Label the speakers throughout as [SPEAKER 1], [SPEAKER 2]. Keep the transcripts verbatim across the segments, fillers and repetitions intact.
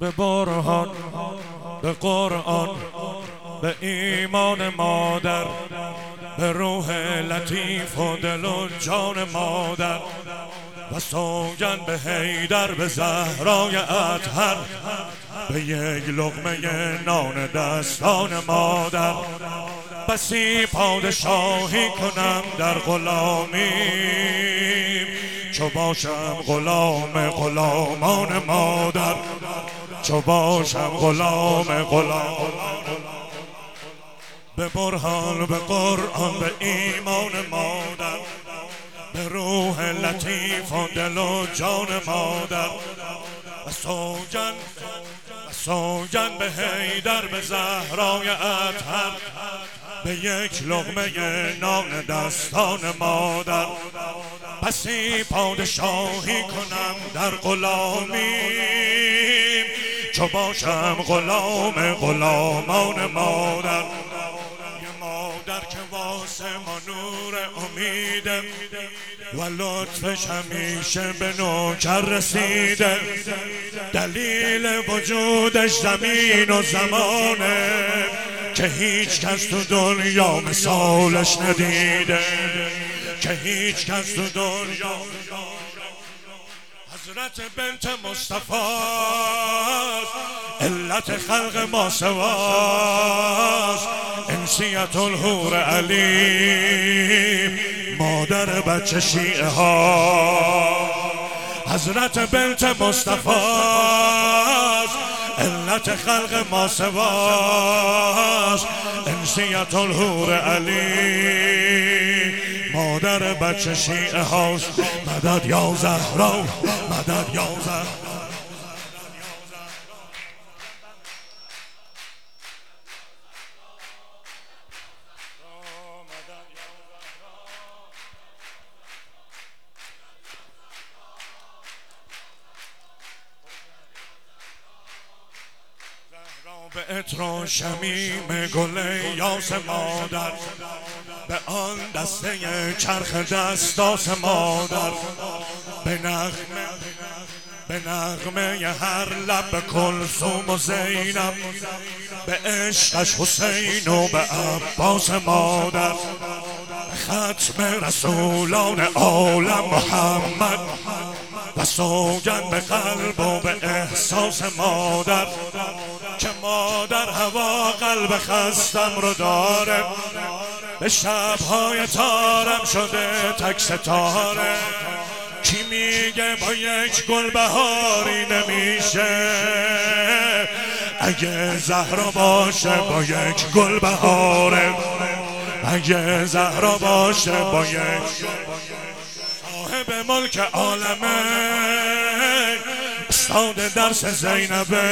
[SPEAKER 1] به برهان، به قرآن، به ایمان مادر، به روح لطیف و دل و جان مادر، و سوگند به حیدر، به زهرای اطهر، به یک لقمه نان دستان مادر. بسی پادشاهی کنم در غلامیم، چو باشم غلام غلامان مادر، چو باشم غلام غلام. به برهان، به قرآن، به ایمان مادر، به روح لطیف و دل و جان مادر، و سوگند و سوگند به حیدر، به زهرای اطهر، به یک لقمه نان دستان مادر. بسی پادشاهی کنم در غلامیم، چو باشم غلام غلامان مادر. مادر که واسه ما نور امیده، و لطفش همیشه به نوکر رسیده. دلیل وجودش زمین و زمانه، که هیچ کس تو دنیا مثالش ندیده، که هیچ کس تو دنیا. حضرت بنت مصطفی علت خلق ما سواست، انسیت الحور علی مادر بچه شیعه ها. حضرت بنت مصطفی علت خلق ما سواست، انسیت الحور علی مادر بچه شیعه هاست. مدد یا زهرا، مدد یا زهرا. به عطر و شمیم گل یاس مادر، به آن دسته چرخ دستاس مادر، به نغمه به نغمه هر لب کلثوم و زینب، به عشقش حسین و به عباس مادر، ختم رسولان عالم محمد، و سوگند به قلب و به احساس مادر، که مادر هوا قلب خستم رو داره، به شبهای تارم شده تک ستاره. کی میگه با یک گل بهاری نمیشه، اگه زهرا باشه با یک گل بهاره، اگه زهرا باشه با یک. صاحب ملک عالمه، استاد درس زینبه،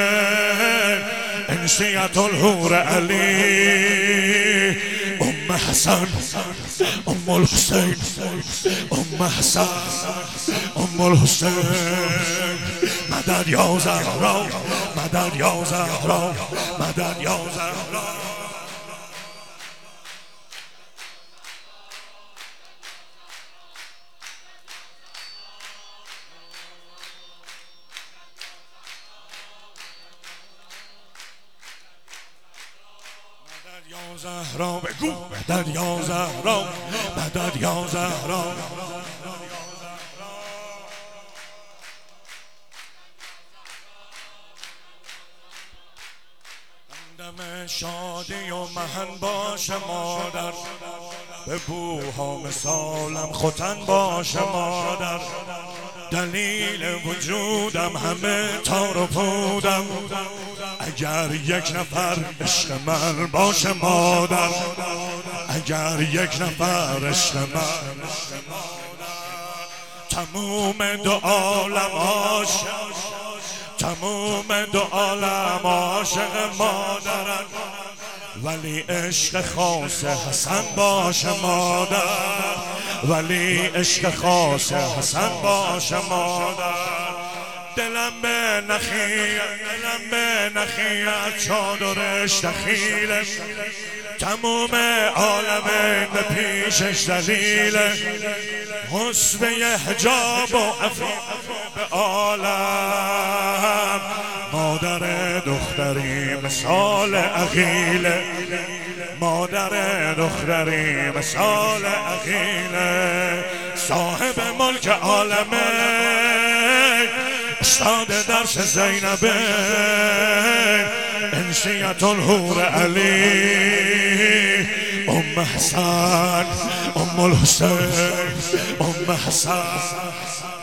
[SPEAKER 1] انسیت الحور علی ام حسن، ام الحسین، ام حسن، ام الحسین. مدد یا زهرا، مدد یا زهرا، مدد یا زهرا. یا زهرا بگو، مدد یا زهرا، مدد یا زهرا. همدم شادی و مهن باش مادر، به بوها مثالم ختن باش مادر. دلیل وجودم همه تار و پودم، اگر یک نفر عشق من باشه مادر، اگر یک نفر عشق من. تموم دو عالم عاشق، تموم دو عالم عاشق مادرن، ولی عشق خاص حسن باشه مادر، ولی عشق خاص حسن باشه مادر. دلم به نخیه، دلم به نخیه، چادرش دخیله، تموم عالم به پیشش ذلیله. حسن حجاب و عفیف به عالم دختری مثال عقیله، مادر دختری مثال عقیله، صاحب ملک عالمه، استاد درس زینبه، انسیت الحور علی، ام حسن ام الحسین ام حسن.